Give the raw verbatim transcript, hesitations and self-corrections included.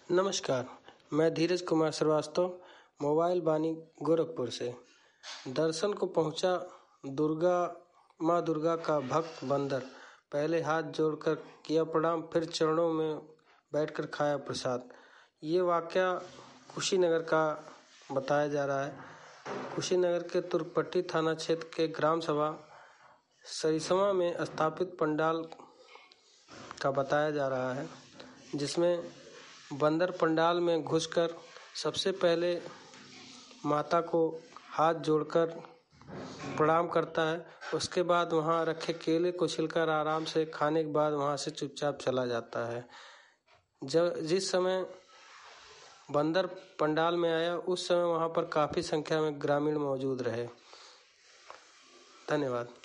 नमस्कार, मैं धीरज कुमार श्रीवास्तव मोबाइल बानी गोरखपुर से। दर्शन को पहुंचा दुर्गा माँ दुर्गा का भक्त बंदर। पहले हाथ जोड़कर किया प्रणाम, फिर चरणों में बैठकर खाया प्रसाद। ये वाकया कुशीनगर का बताया जा रहा है। कुशीनगर के तुर्कपट्टी थाना क्षेत्र के ग्राम सभा सरिसमा में स्थापित पंडाल का बताया जा रहा है, जिसमें बंदर पंडाल में घुसकर सबसे पहले माता को हाथ जोड़कर प्रणाम करता है। उसके बाद वहां रखे केले को छिलकर आराम से खाने के बाद वहां से चुपचाप चला जाता है। जब जिस समय बंदर पंडाल में आया उस समय वहां पर काफी संख्या में ग्रामीण मौजूद रहे। धन्यवाद।